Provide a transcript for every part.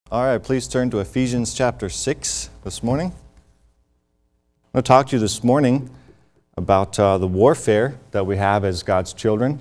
All right, please turn to Ephesians chapter 6 this morning. I'm going to talk to you this morning about the warfare that we have as God's children,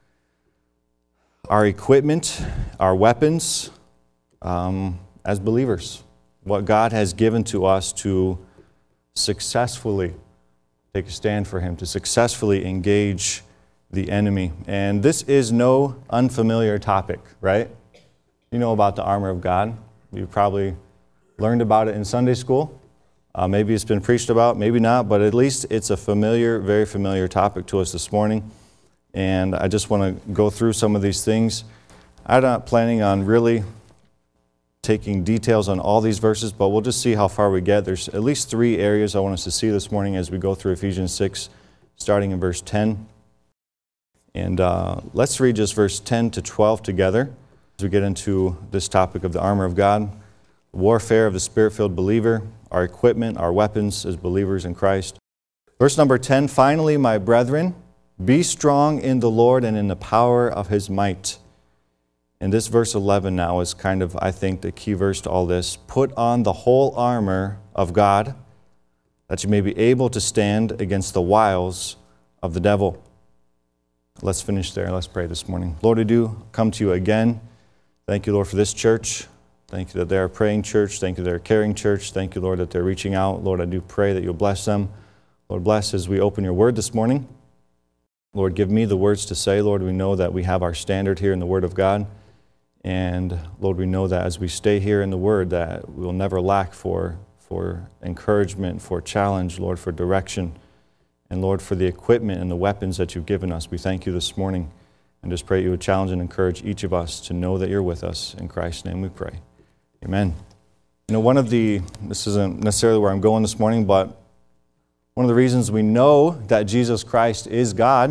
our equipment, our weapons as believers, what God has given to us to successfully take a stand for Him, to successfully engage the enemy. And this is no unfamiliar topic, right? You know about the armor of God. You've probably learned about it in Sunday school. Maybe it's been preached about, maybe not, but at least it's a familiar, very familiar topic to us this morning. And I just want to go through some of these things. I'm not planning on really taking details on all these verses, but we'll just see how far we get. There's at least 3 areas I want us to see this morning as we go through Ephesians 6, starting in verse 10. And let's read just verse 10 to 12 together as we get into this topic of the armor of God, warfare of the Spirit-filled believer, our equipment, our weapons as believers in Christ. Verse number 10, finally, my brethren, be strong in the Lord and in the power of His might. And this verse 11 now is kind of, I think, the key verse to all this. Put on the whole armor of God, that you may be able to stand against the wiles of the devil. Let's finish there. Let's pray this morning. Lord, I do come to you again. Thank you, Lord, for this church. Thank you that they're a praying church. Thank you they're a caring church. Thank you, Lord, that they're reaching out. Lord, I do pray that you'll bless them. Lord, bless as we open your word this morning. Lord, give me the words to say. Lord, we know that we have our standard here in the word of God. And Lord, we know that as we stay here in the word that we will never lack for encouragement, for challenge, Lord, for direction. And Lord, for the equipment and the weapons that you've given us. We thank you this morning. And just pray you would challenge and encourage each of us to know that you're with us. In Christ's name we pray. Amen. You know, this isn't necessarily where I'm going this morning, but one of the reasons we know that Jesus Christ is God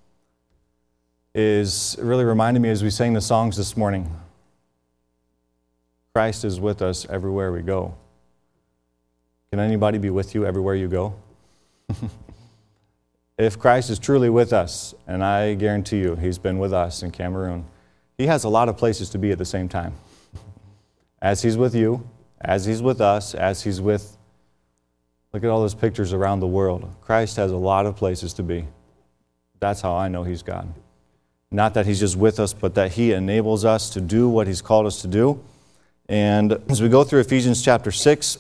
is really reminding me as we sang the songs this morning. Christ is with us everywhere we go. Can anybody be with you everywhere you go? If Christ is truly with us, and I guarantee you He's been with us in Cameroon, He has a lot of places to be at the same time. As He's with you, as He's with us, as He's with, look at all those pictures around the world. Christ has a lot of places to be. That's how I know He's God. Not that He's just with us, but that He enables us to do what He's called us to do. And as we go through Ephesians chapter 6,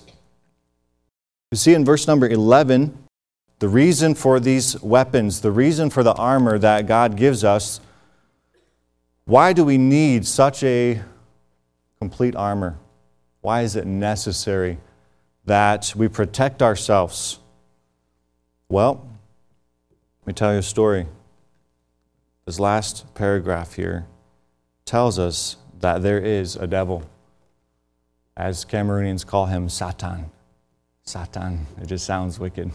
you see in verse number 11, the reason for these weapons, the reason for the armor that God gives us. Why do we need such a complete armor? Why is it necessary that we protect ourselves? Well, let me tell you a story. This last paragraph here tells us that there is a devil. As Cameroonians call him, Satan. Satan. It just sounds wicked.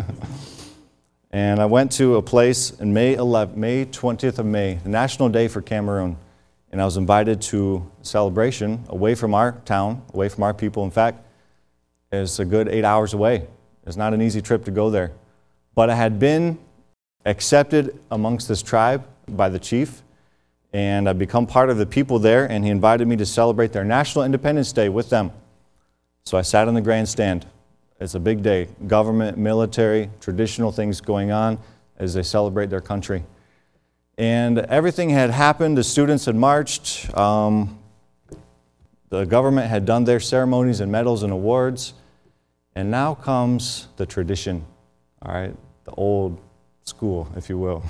And I went to a place in May 20th of May, the National Day for Cameroon. And I was invited to a celebration away from our town, away from our people. In fact, it's a good 8 hours away. It's not an easy trip to go there. But I had been accepted amongst this tribe by the chief, and I've become part of the people there, and he invited me to celebrate their National Independence Day with them. So I sat on the grandstand. It's a big day. Government, military, traditional things going on as they celebrate their country. And everything had happened. The students had marched. The government had done their ceremonies and medals and awards. And now comes the tradition, all right? The old school, if you will.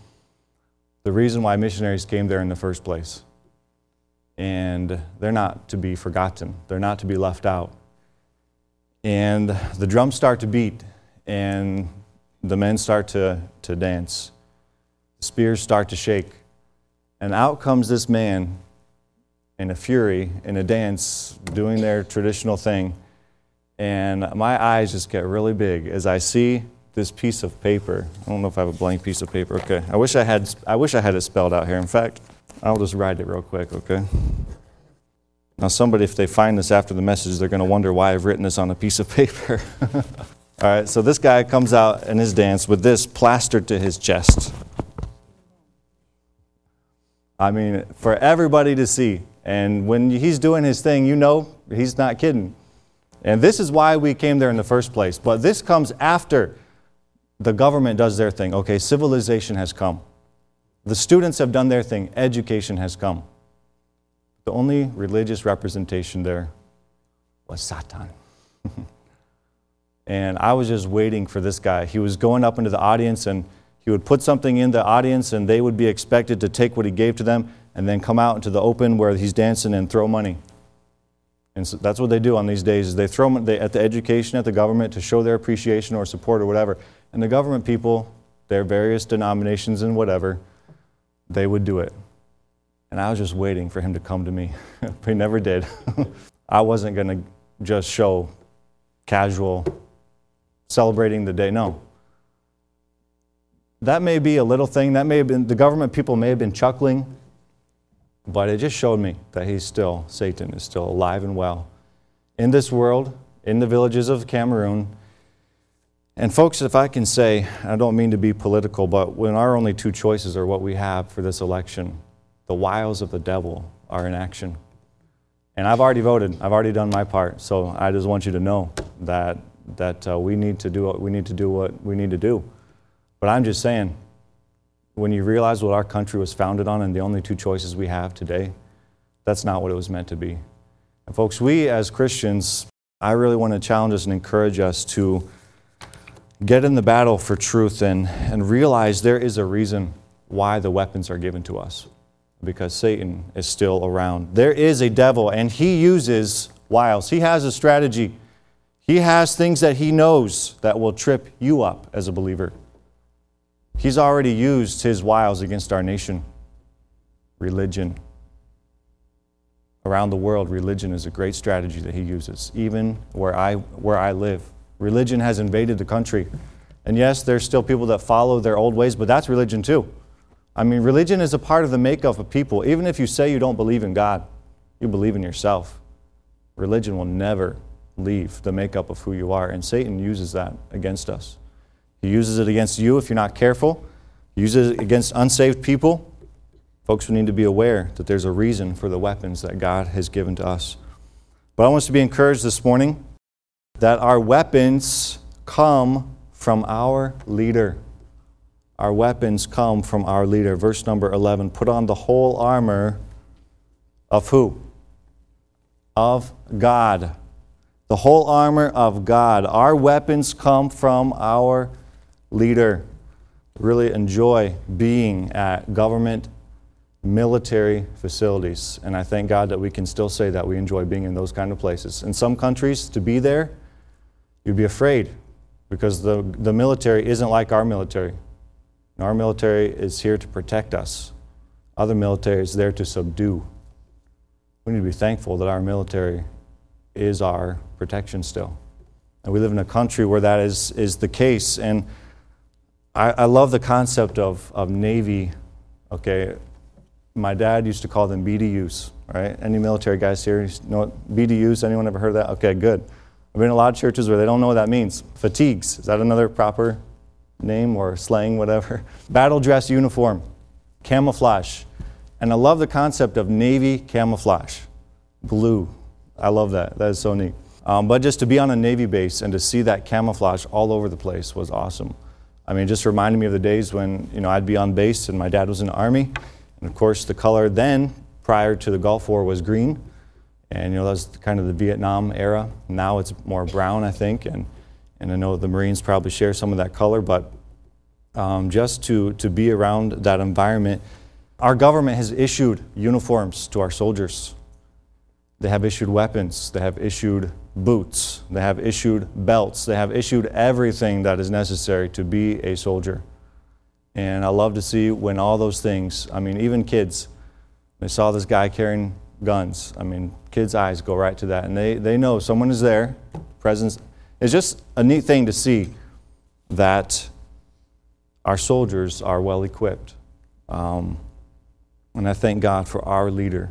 The reason why missionaries came there in the first place. And they're not to be forgotten. They're not to be left out. And the drums start to beat, and the men start to dance. The spears start to shake. And out comes this man in a fury, in a dance, doing their traditional thing. And my eyes just get really big as I see this piece of paper. I don't know if I have a blank piece of paper. Okay. I wish I had it spelled out here. In fact, I'll just write it real quick, okay? Now somebody, if they find this after the message, they're going to wonder why I've written this on a piece of paper. All right, so this guy comes out in his dance with this plastered to his chest. I mean, for everybody to see. And when he's doing his thing, you know he's not kidding. And this is why we came there in the first place. But this comes after the government does their thing. Okay, civilization has come. The students have done their thing. Education has come. The only religious representation there was Satan. And I was just waiting for this guy. He was going up into the audience, and he would put something in the audience, and they would be expected to take what he gave to them and then come out into the open where he's dancing and throw money. And so that's what they do on these days, is they throw money at the education, at the government, to show their appreciation or support or whatever. And the government people, their various denominations and whatever, they would do it. And I was just waiting for him to come to me. But he never did. I wasn't going to just show casual celebrating the day. No. That may be a little thing. That may have been, the government people may have been chuckling, but it just showed me that Satan is still alive and well in this world, in the villages of Cameroon. And folks, if I can say, I don't mean to be political, but when our only two choices are what we have for this election, the wiles of the devil are in action. And I've already voted. I've already done my part. So I just want you to know that we need to do what we need to do. But I'm just saying, when you realize what our country was founded on and the only two choices we have today, that's not what it was meant to be. And folks, we as Christians, I really want to challenge us and encourage us to get in the battle for truth and realize there is a reason why the weapons are given to us. Because Satan is still around. There is a devil, and he uses wiles. He has a strategy. He has things that he knows that will trip you up as a believer. He's already used his wiles against our nation. Religion. Around the world, religion is a great strategy that he uses, even where I live. Religion has invaded the country. And yes, there's still people that follow their old ways, but that's religion too. I mean, religion is a part of the makeup of people. Even if you say you don't believe in God, you believe in yourself. Religion will never leave the makeup of who you are, and Satan uses that against us. He uses it against you if you're not careful. He uses it against unsaved people. Folks, we need to be aware that there's a reason for the weapons that God has given to us. But I want us to be encouraged this morning that our weapons come from our leader. Our weapons come from our leader. Verse number 11, put on the whole armor of who? Of God. The whole armor of God. Our weapons come from our leader. Really enjoy being at government, military facilities. And I thank God that we can still say that we enjoy being in those kind of places. In some countries, to be there, you'd be afraid because the military isn't like our military. Our military is here to protect us. Other military is there to subdue. We need to be thankful that our military is our protection still. And we live in a country where that is the case. And I love the concept of Navy. Okay, my dad used to call them BDUs, right? Any military guys here know what BDUs? Anyone ever heard of that? Okay, good. I've been in a lot of churches where they don't know what that means. Fatigues, is that another proper name or slang, whatever? Battle dress uniform, camouflage. And I love the concept of Navy camouflage. Blue. I love that. That is so neat. But just to be on a Navy base and to see that camouflage all over the place was awesome. I mean, it just reminded me of the days when, I'd be on base and my dad was in the Army. And of course, the color then, prior to the Gulf War, was green. And, that was kind of the Vietnam era. Now it's more brown, I think. And I know the Marines probably share some of that color. But just to be around that environment, our government has issued uniforms to our soldiers. They have issued weapons. They have issued boots. They have issued belts. They have issued everything that is necessary to be a soldier. And I love to see when all those things, even kids, they saw this guy carrying guns. Kids' eyes go right to that. And they know someone is there. Presence. It's just a neat thing to see that our soldiers are well equipped. And I thank God for our leader,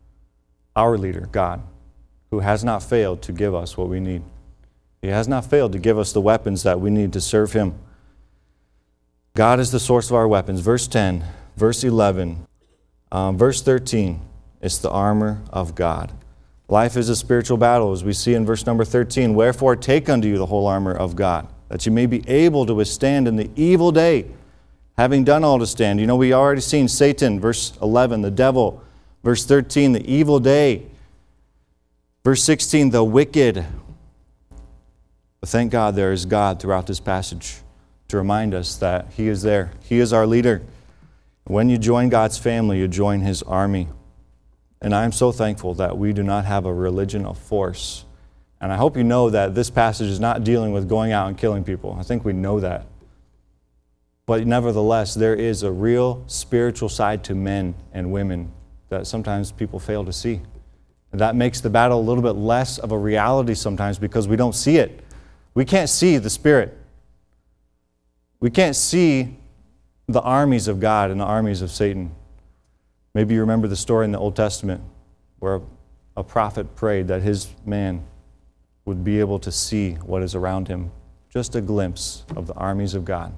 God, who has not failed to give us what we need. He has not failed to give us the weapons that we need to serve Him. God is the source of our weapons. Verse 10, verse 11, Verse 13, it's the armor of God. Life is a spiritual battle, as we see in verse number 13. Wherefore take unto you the whole armor of God, that you may be able to withstand in the evil day, having done all to stand. You know, we already seen Satan, verse 11, the devil. Verse 13, the evil day. Verse 16, the wicked. But thank God there is God throughout this passage to remind us that He is there. He is our leader. When you join God's family, you join His army. And I'm so thankful that we do not have a religion of force. And I hope you know that this passage is not dealing with going out and killing people. I think we know that. But nevertheless, there is a real spiritual side to men and women that sometimes people fail to see. And that makes the battle a little bit less of a reality sometimes because we don't see it. We can't see the Spirit. We can't see the armies of God and the armies of Satan. Maybe you remember the story in the Old Testament where a prophet prayed that his man would be able to see what is around him. Just a glimpse of the armies of God.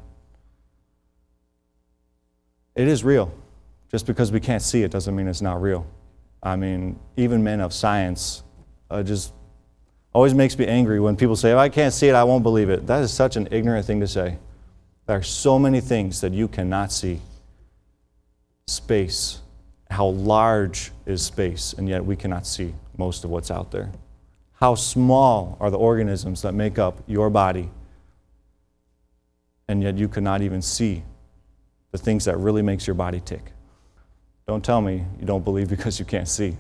It is real. Just because we can't see it doesn't mean it's not real. I mean, even men of science just always makes me angry when people say, if I can't see it, I won't believe it. That is such an ignorant thing to say. There are so many things that you cannot see. Space. How large is space, and yet we cannot see most of what's out there. How small are the organisms that make up your body, and yet you cannot even see the things that really makes your body tick. Don't tell me you don't believe because you can't see.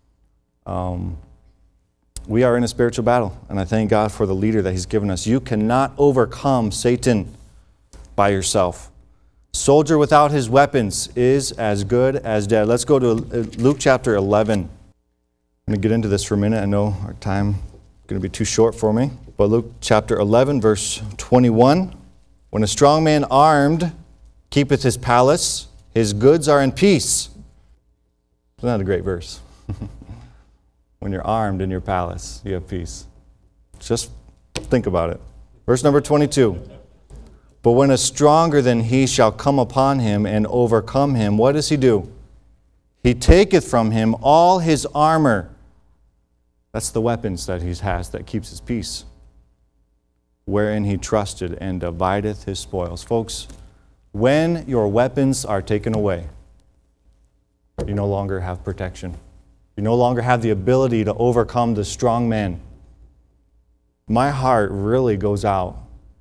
We are in a spiritual battle, and I thank God for the leader that He's given us. You cannot overcome Satan by yourself. Soldier without his weapons is as good as dead. Let's go to Luke chapter 11. I'm going to get into this for a minute. I know our time is going to be too short for me. But Luke chapter 11, verse 21. When a strong man armed keepeth his palace, his goods are in peace. Isn't that a great verse? When you're armed in your palace, you have peace. Just think about it. Verse number 22. But when a stronger than he shall come upon him and overcome him, what does he do? He taketh from him all his armor. That's the weapons that he has that keeps his peace. Wherein he trusted, and divideth his spoils. Folks, when your weapons are taken away, you no longer have protection. You no longer have the ability to overcome the strong man. My heart really goes out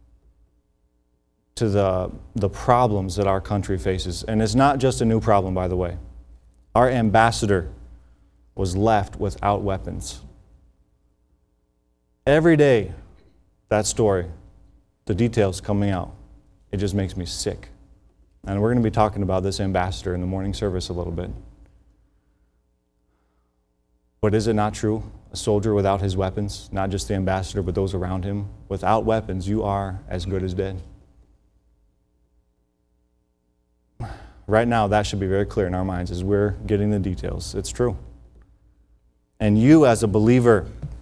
to the problems that our country faces. And it's not just a new problem, by the way. Our ambassador was left without weapons. Every day, that story, the details coming out, it just makes me sick. And we're going to be talking about this ambassador in the morning service a little bit. But is it not true? A soldier without his weapons, not just the ambassador, but those around him, without weapons, you are as good as dead. Right now, that should be very clear in our minds as we're getting the details. It's true. And you as a believer,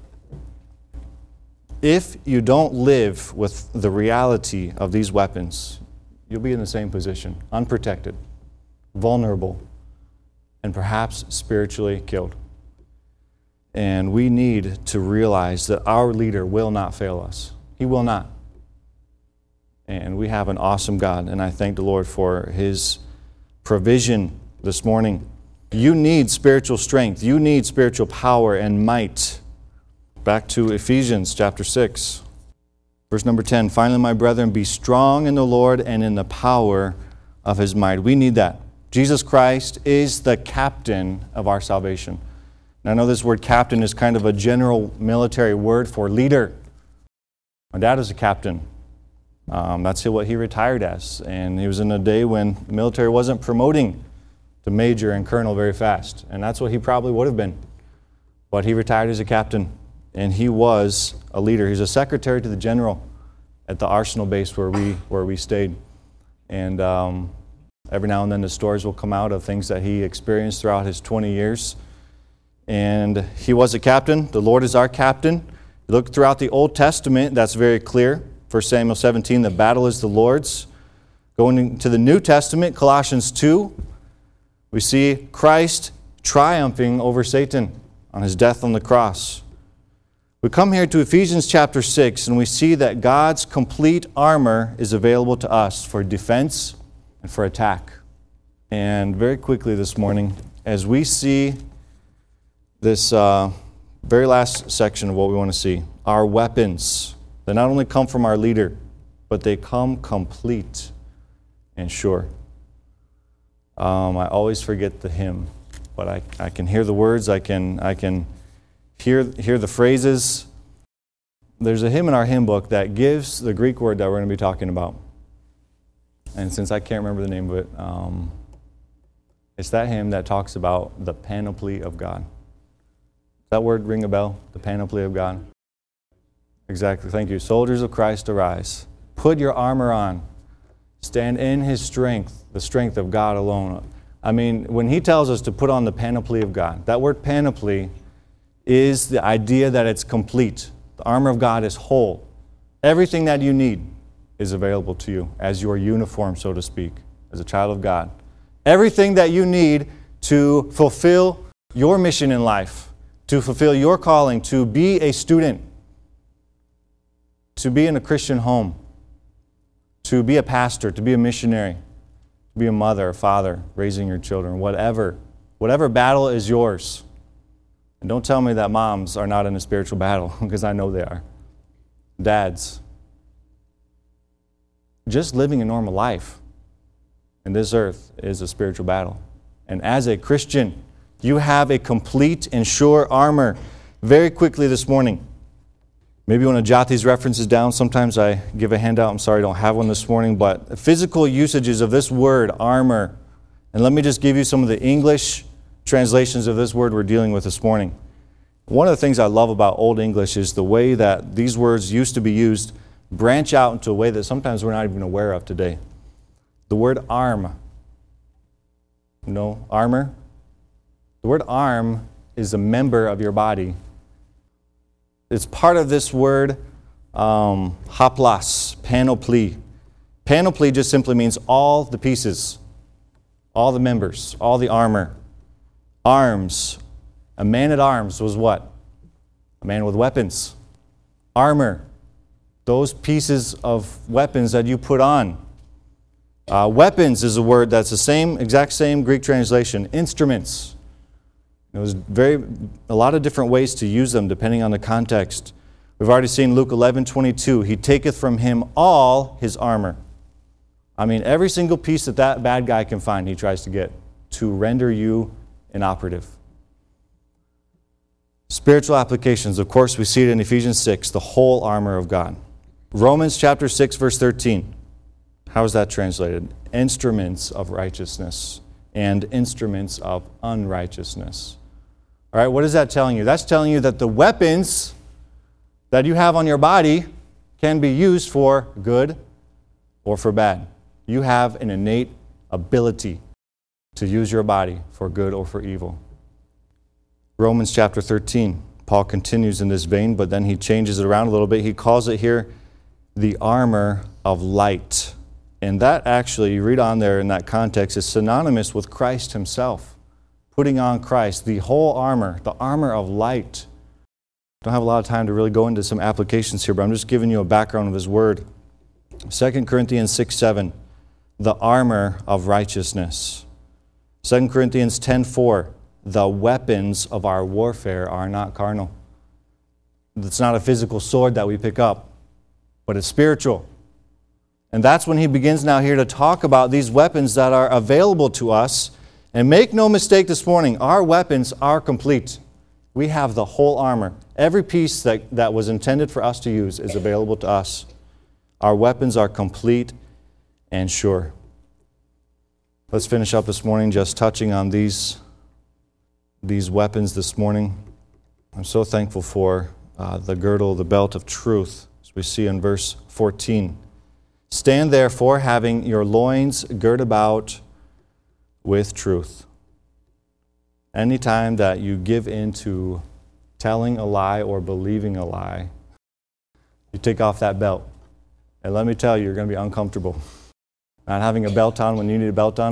if you don't live with the reality of these weapons, you'll be in the same position, unprotected, vulnerable, and perhaps spiritually killed. And we need to realize that our leader will not fail us. He will not. And we have an awesome God, and I thank the Lord for His provision this morning. You need spiritual strength. You need spiritual power and might. Back to Ephesians chapter 6. Verse number 10. Finally, my brethren, be strong in the Lord and in the power of His might. We need that. Jesus Christ is the captain of our salvation. And I know this word captain is kind of a general military word for leader. My dad is a captain. That's what he retired as. And he was in a day when the military wasn't promoting to major and colonel very fast. And that's what he probably would have been. But he retired as a captain. And he was a leader. He's a secretary to the general at the Arsenal base where we stayed. And every now and then the stories will come out of things that he experienced throughout his 20 years. And he was a captain. The Lord is our captain. You look throughout the Old Testament, that's very clear. 1 Samuel 17, the battle is the Lord's. Going into the New Testament, Colossians 2, We see Christ triumphing over Satan on his death on the cross. We come here to Ephesians chapter 6, and we see that God's complete armor is available to us for defense and for attack. And very quickly this morning, as we see this very last section of what we want to see, our weapons, they not only come from our leader, but they come complete and sure. I always forget the hymn, but I can hear the words, I can hear the phrases. There's a hymn in our hymn book that gives the Greek word that we're going to be talking about. And since I can't remember the name of it, it's that hymn that talks about the panoply of God. Does that word ring a bell? The panoply of God? Exactly. Thank you. Soldiers of Christ, arise. Put your armor on. Stand in His strength, the strength of God alone. I mean, when He tells us to put on the panoply of God, that word panoply is the idea that it's complete. The armor of God is whole. Everything that you need is available to you as your uniform, so to speak, as a child of God. Everything that you need to fulfill your mission in life, to fulfill your calling, to be a student, to be in a Christian home, to be a pastor, to be a missionary, to be a mother, a father, raising your children, whatever battle is yours. And don't tell me that moms are not in a spiritual battle, because I know they are. Dads. Just living a normal life in this earth is a spiritual battle. And as a Christian, you have a complete and sure armor. Very quickly this morning, maybe you want to jot these references down. Sometimes I give a handout. I'm sorry I don't have one this morning. But physical usages of this word, armor. And let me just give you some of the English translations of this word we're dealing with this morning. One of the things I love about Old English is the way that these words used to be used branch out into a way that sometimes we're not even aware of today. The word arm. You know, armor? The word arm is a member of your body. It's part of this word, haplas, panoply. Panoply just simply means all the pieces, all the members, all the armor. Arms. A man at arms was what? A man with weapons. Armor. Those pieces of weapons that you put on. Weapons is a word that's the exact same Greek translation. Instruments. There's a lot of different ways to use them depending on the context. We've already seen Luke 11:22. He taketh from him all his armor. I mean, every single piece that bad guy can find, he tries to get to render you inoperative. Spiritual applications. Of course, we see it in Ephesians 6, the whole armor of God. Romans chapter 6, verse 13. How is that translated? Instruments of righteousness and instruments of unrighteousness. All right, what is that telling you? That's telling you that the weapons that you have on your body can be used for good or for bad. You have an innate ability to use your body for good or for evil. Romans chapter 13, Paul continues in this vein, but then he changes it around a little bit. He calls it here the armor of light. And that actually, you read on there in that context, is synonymous with Christ Himself. Putting on Christ, the whole armor, the armor of light. Don't have a lot of time to really go into some applications here, but I'm just giving you a background of His Word. 2 Corinthians 6:7, the armor of righteousness. 2 Corinthians 10:4, the weapons of our warfare are not carnal. It's not a physical sword that we pick up, but it's spiritual. And that's when he begins now here to talk about these weapons that are available to us. And make no mistake this morning, our weapons are complete. We have the whole armor. Every piece that was intended for us to use is available to us. Our weapons are complete and sure. Let's finish up this morning just touching on these weapons this morning. I'm so thankful for the girdle, the belt of truth, as we see in verse 14. Stand therefore, having your loins girt about with truth. Anytime that you give in to telling a lie or believing a lie, you take off that belt. And let me tell you, you're going to be uncomfortable. Not having a belt on when you need a belt on,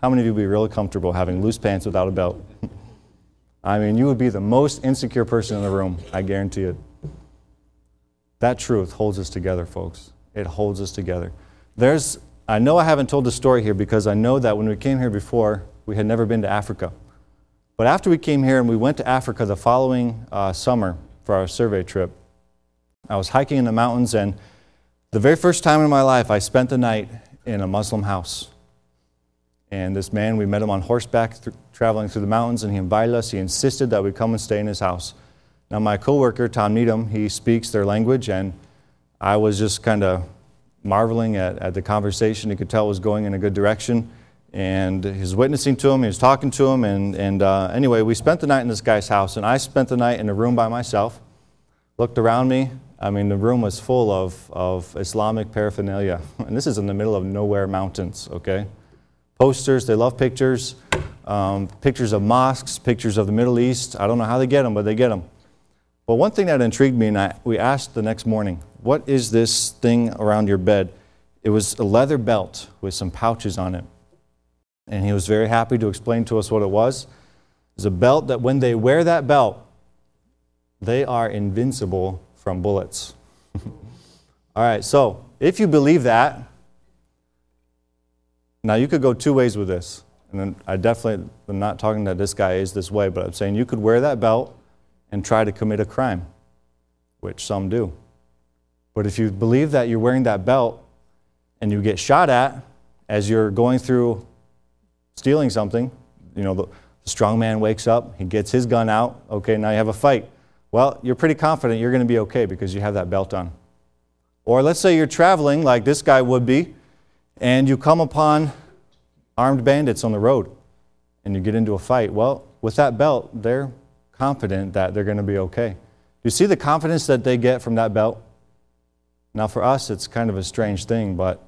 How many of you would be really comfortable having loose pants without a belt? I mean, you would be the most insecure person in the room, I guarantee it. That truth holds us together, folks. It holds us together. I know I haven't told the story here because I know that when we came here before, we had never been to Africa. But after we came here and we went to Africa the following summer for our survey trip, I was hiking in the mountains, and the very first time in my life, I spent the night in a Muslim house. And this man, we met him on horseback traveling through the mountains, and he invited us. He insisted that we come and stay in his house. Now, my coworker, Tom Needham, he speaks their language, and I was just kind of marveling at the conversation. He could tell it was going in a good direction. And he was witnessing to him, he was talking to him, and anyway, we spent the night in this guy's house, and I spent the night in a room by myself. Looked around me. I mean, the room was full of Islamic paraphernalia. And this is in the middle of nowhere mountains, okay? Posters, they love pictures. Pictures of mosques, pictures of the Middle East. I don't know how they get them, but they get them. But one thing that intrigued me, and we asked the next morning, what is this thing around your bed? It was a leather belt with some pouches on it. And he was very happy to explain to us what it was. It's a belt that when they wear that belt, they are invincible from bullets. All right, so if you believe that, now you could go two ways with this. And then I'm not talking that this guy is this way, but I'm saying you could wear that belt and try to commit a crime, which some do. But if you believe that you're wearing that belt and you get shot at as you're going through stealing something, the strong man wakes up, he gets his gun out, okay, now you have a fight. Well, you're pretty confident you're going to be okay because you have that belt on. Or let's say you're traveling like this guy would be, and you come upon armed bandits on the road, and you get into a fight. Well, with that belt, they're confident that they're going to be okay. You see the confidence that they get from that belt? Now for us, it's kind of a strange thing, but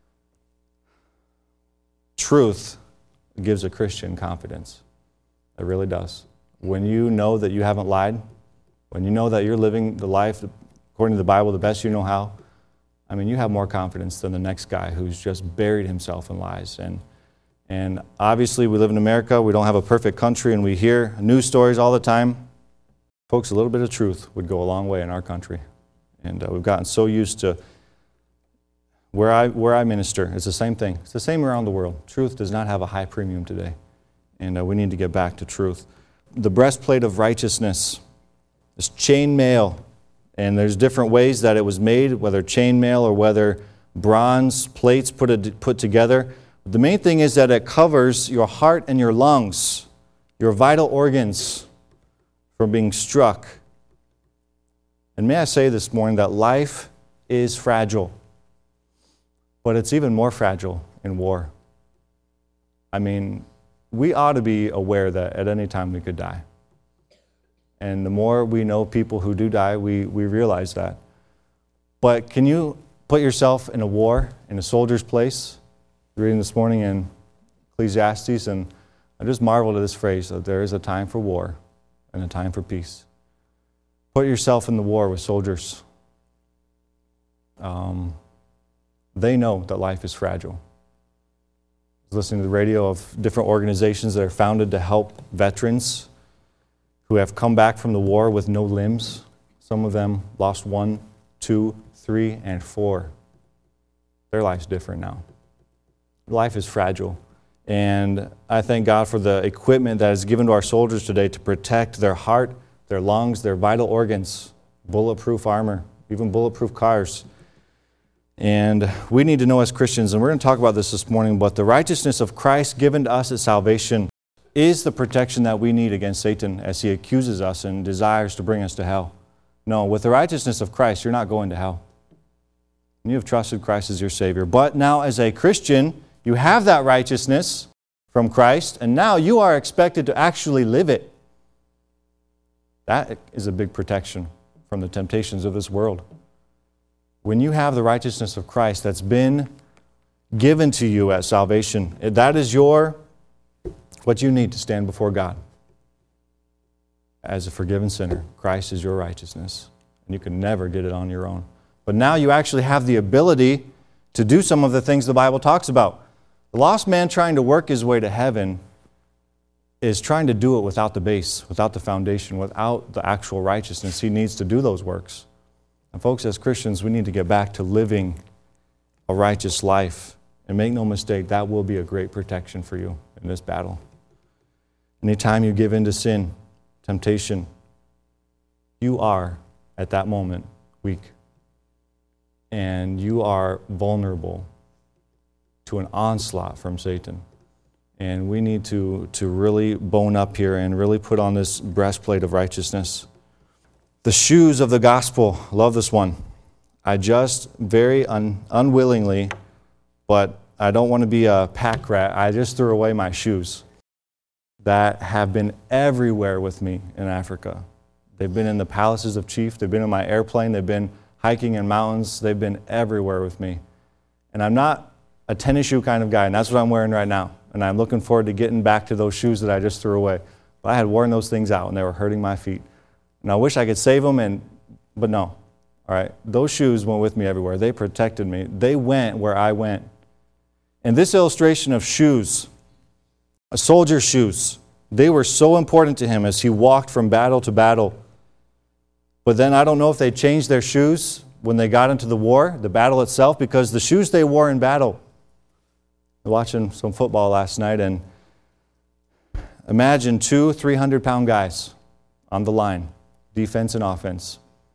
truth gives a Christian confidence. It really does. When you know that you haven't lied, when you know that you're living the life according to the Bible the best you know how, I mean, you have more confidence than the next guy who's just buried himself in lies. And obviously, we live in America. We don't have a perfect country, and we hear news stories all the time. Folks, a little bit of truth would go a long way in our country. And we've gotten so used to where I minister. It's the same thing. It's the same around the world. Truth does not have a high premium today. And we need to get back to truth. The breastplate of righteousness is chain mail. And there's different ways that it was made, whether chain mail or whether bronze plates put together. The main thing is that it covers your heart and your lungs, your vital organs from being struck. And may I say this morning that life is fragile, but it's even more fragile in war. I mean, we ought to be aware that at any time we could die. And the more we know people who do die, we realize that. But can you put yourself in a war, in a soldier's place? Reading this morning in Ecclesiastes, and I just marveled at this phrase that there is a time for war and a time for peace. Put yourself in the war with soldiers. They know that life is fragile. I was listening to the radio of different organizations that are founded to help veterans who have come back from the war with no limbs. Some of them lost 1, 2, 3, and 4. Their life's different now. Life is fragile. And I thank God for the equipment that is given to our soldiers today to protect their heart, their lungs, their vital organs, bulletproof armor, even bulletproof cars. And we need to know as Christians, and we're going to talk about this morning, but the righteousness of Christ given to us at salvation is the protection that we need against Satan as he accuses us and desires to bring us to hell. No, with the righteousness of Christ, you're not going to hell. You have trusted Christ as your Savior. But now as a Christian, you have that righteousness from Christ, and now you are expected to actually live it. That is a big protection from the temptations of this world. When you have the righteousness of Christ that's been given to you at salvation, that is what you need to stand before God. As a forgiven sinner, Christ is your righteousness, and you can never get it on your own. But now you actually have the ability to do some of the things the Bible talks about. The lost man trying to work his way to heaven is trying to do it without the base, without the foundation, without the actual righteousness. He needs to do those works. And folks, as Christians, we need to get back to living a righteous life. And make no mistake, that will be a great protection for you in this battle. Anytime you give in to sin, temptation, you are, at that moment, weak. And you are vulnerable to an onslaught from Satan. And we need to really bone up here and really put on this breastplate of righteousness. The shoes of the gospel. Love this one. I just very unwillingly, but I don't want to be a pack rat, I just threw away my shoes that have been everywhere with me in Africa. They've been in the palaces of chief, they've been in my airplane, they've been hiking in mountains, they've been everywhere with me. And I'm not a tennis shoe kind of guy, and that's what I'm wearing right now. And I'm looking forward to getting back to those shoes that I just threw away. But I had worn those things out, and they were hurting my feet. And I wish I could save them, but no. All right, those shoes went with me everywhere. They protected me. They went where I went. And this illustration of shoes, a soldier's shoes, they were so important to him as he walked from battle to battle. But then I don't know if they changed their shoes when they got into the war, the battle itself, because the shoes they wore in battle. I was watching some football last night, and imagine 2 300-pound guys on the line, defense and offense.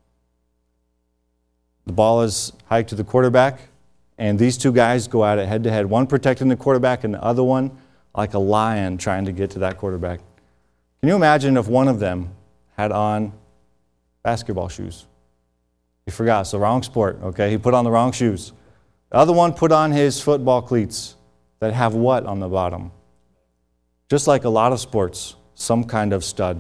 The ball is hiked to the quarterback, and these two guys go at it head-to-head, one protecting the quarterback and the other one like a lion trying to get to that quarterback. Can you imagine if one of them had on basketball shoes? He forgot, it's the wrong sport, okay? He put on the wrong shoes. The other one put on his football cleats that have what on the bottom? Just like a lot of sports, some kind of stud.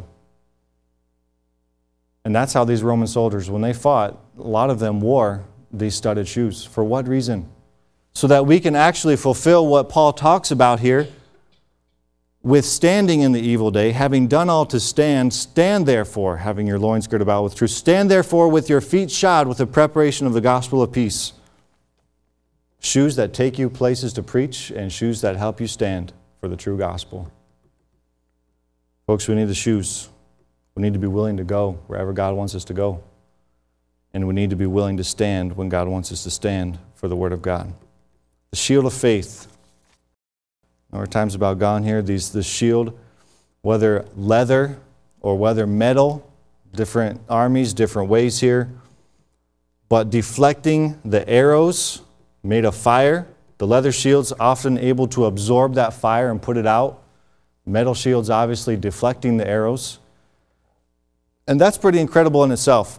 And that's how these Roman soldiers, when they fought, a lot of them wore these studded shoes. For what reason? So that we can actually fulfill what Paul talks about here, withstanding in the evil day, having done all to stand, stand therefore, having your loins girded about with truth. Stand therefore with your feet shod with the preparation of the gospel of peace. Shoes that take you places to preach and shoes that help you stand for the true gospel. Folks, we need the shoes. We need to be willing to go wherever God wants us to go. And we need to be willing to stand when God wants us to stand for the Word of God. The shield of faith. Our time's about gone here. The shield, whether leather or whether metal, different armies, different ways here. But deflecting the arrows made of fire. The leather shield's often able to absorb that fire and put it out. Metal shield's obviously deflecting the arrows. And that's pretty incredible in itself.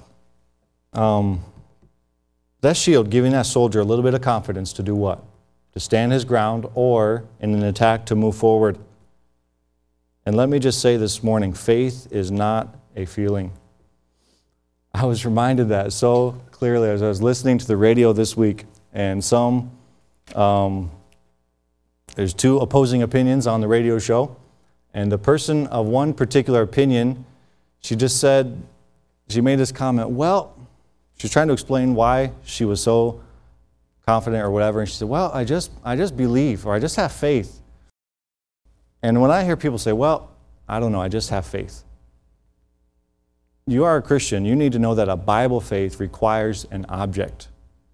That shield giving that soldier a little bit of confidence to do what? To stand his ground or in an attack to move forward. And let me just say this morning, faith is not a feeling. I was reminded that so clearly as I was listening to the radio this week, and there's 2 opposing opinions on the radio show, and the person of one particular opinion, she made this comment, well, she's trying to explain why she was so confident or whatever, and she said, well, I just believe, or I just have faith. And when I hear people say, well, I don't know, I just have faith. You are a Christian, you need to know that a Bible faith requires an object.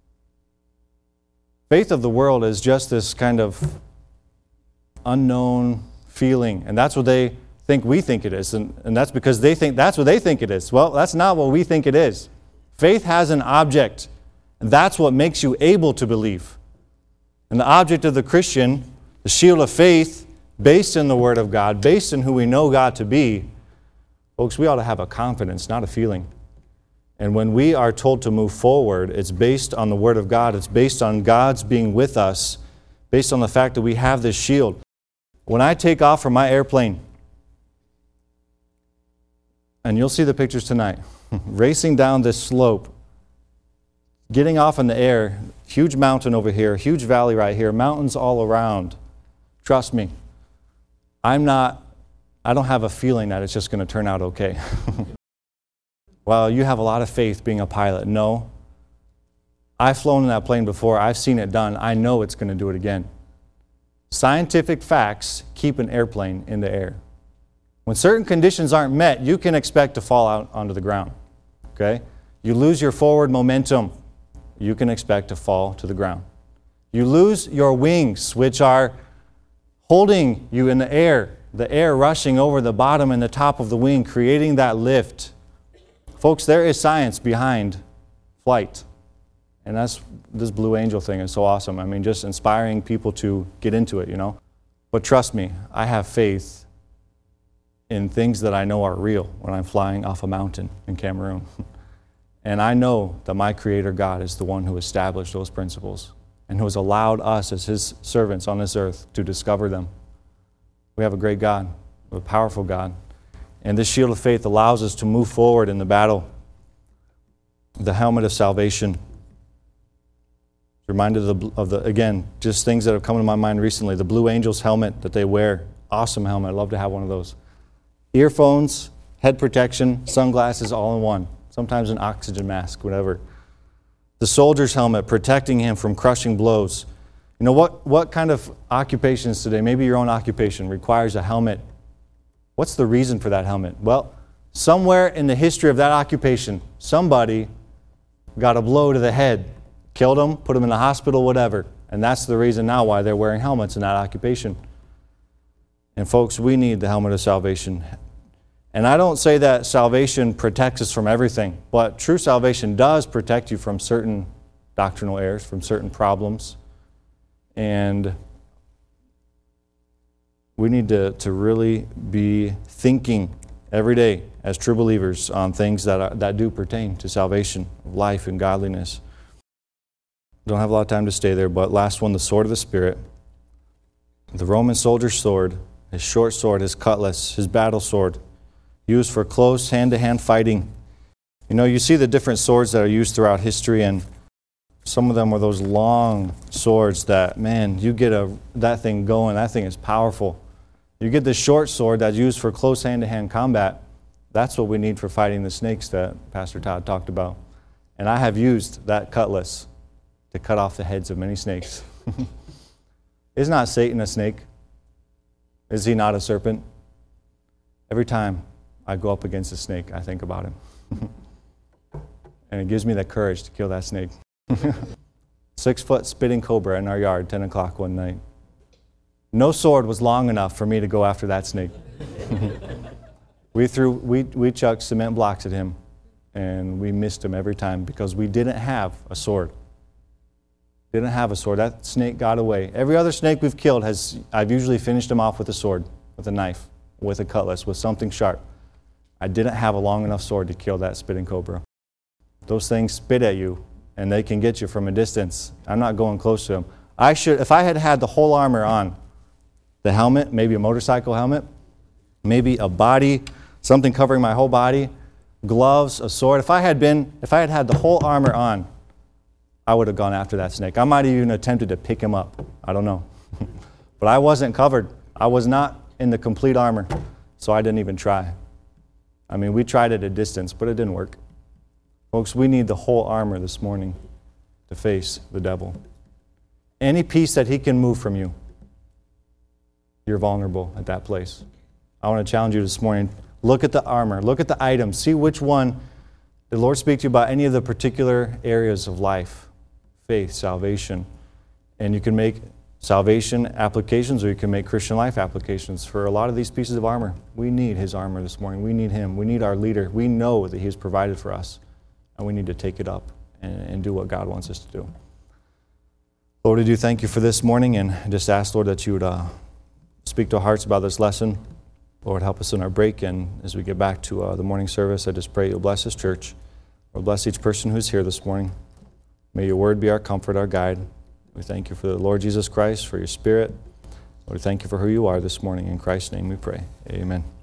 Faith of the world is just this kind of unknown feeling, and that's what they think we think it is, and that's because they think that's what they think it is. Well, that's not what we think it is. Faith has an object, and that's what makes you able to believe. And the object of the Christian, the shield of faith, based in the Word of God, based in who we know God to be, folks, we ought to have a confidence, not a feeling. And when we are told to move forward, it's based on the Word of God. It's based on God's being with us, based on the fact that we have this shield. When I take off from my airplane, and you'll see the pictures tonight, racing down this slope, getting off in the air, huge mountain over here, huge valley right here, mountains all around. Trust me, I don't have a feeling that it's just going to turn out okay. Well, you have a lot of faith being a pilot. No. I've flown in that plane before. I've seen it done. I know it's going to do it again. Scientific facts keep an airplane in the air. When certain conditions aren't met, you can expect to fall out onto the ground. Okay? You lose your forward momentum, you can expect to fall to the ground. You lose your wings, which are holding you in the air rushing over the bottom and the top of the wing, creating that lift. Folks, there is science behind flight. And that's this Blue Angel thing is so awesome. I mean, just inspiring people to get into it, you know. But trust me, I have faith in things that I know are real when I'm flying off a mountain in Cameroon. And I know that my Creator God is the one who established those principles and who has allowed us as His servants on this earth to discover them. We have a great God, a powerful God. And this shield of faith allows us to move forward in the battle. The helmet of salvation. Reminded of the, again, just things that have come to my mind recently. The Blue Angels helmet that they wear. Awesome helmet. I'd love to have one of those. Earphones, head protection, sunglasses, all in one. Sometimes an oxygen mask, whatever. The soldier's helmet, protecting him from crushing blows. You know, what kind of occupations today, maybe your own occupation, requires a helmet? What's the reason for that helmet? Well, somewhere in the history of that occupation, somebody got a blow to the head, killed them, put them in the hospital, whatever. And that's the reason now why they're wearing helmets in that occupation. And folks, we need the helmet of salvation. And I don't say that salvation protects us from everything, but true salvation does protect you from certain doctrinal errors, from certain problems. And we need to really be thinking every day as true believers on things that do pertain to salvation, life, and godliness. Don't have a lot of time to stay there, but last one, the sword of the Spirit. The Roman soldier's sword, his short sword, his cutlass, his battle sword, used for close hand-to-hand fighting. You know, you see the different swords that are used throughout history, and some of them were those long swords that, man, you get that thing going, that thing is powerful. You get the short sword that's used for close hand-to-hand combat. That's what we need for fighting the snakes that Pastor Todd talked about. And I have used that cutlass to cut off the heads of many snakes. Is not Satan a snake? Is he not a serpent? Every time I go up against a snake, I think about him. And it gives me the courage to kill that snake. 6-foot spitting cobra in our yard, 10 o'clock one night. No sword was long enough for me to go after that snake. We chucked cement blocks at him, and we missed him every time because we didn't have a sword. Didn't have a sword. That snake got away. Every other snake we've killed, I've usually finished him off with a sword, with a knife, with a cutlass, with something sharp. I didn't have a long enough sword to kill that spitting cobra. Those things spit at you, and they can get you from a distance. I'm not going close to them. If I had had the whole armor on, the helmet, maybe a motorcycle helmet, maybe a body, something covering my whole body, gloves, a sword. If I had had the whole armor on, I would have gone after that snake. I might have even attempted to pick him up. I don't know. But I wasn't covered. I was not in the complete armor, so I didn't even try. I mean, we tried at a distance, but it didn't work. Folks, we need the whole armor this morning to face the devil. Any piece that he can move from you, you're vulnerable at that place. I want to challenge you this morning. Look at the armor. Look at the items. See which one. Did the Lord speak to you about any of the particular areas of life? Faith, salvation. And you can make salvation applications, or you can make Christian life applications for a lot of these pieces of armor. We need his armor this morning. We need him. We need our leader. We know that he has provided for us, and we need to take it up and do what God wants us to do. Lord, we do thank you for this morning, and just ask, Lord, that you would speak to our hearts about this lesson. Lord, help us in our break, and as we get back to the morning service, I just pray you'll bless this church. Lord, bless each person who's here this morning. May your word be our comfort, our guide. We thank you for the Lord Jesus Christ, for your Spirit. Lord, thank you for who you are this morning. In Christ's name we pray. Amen.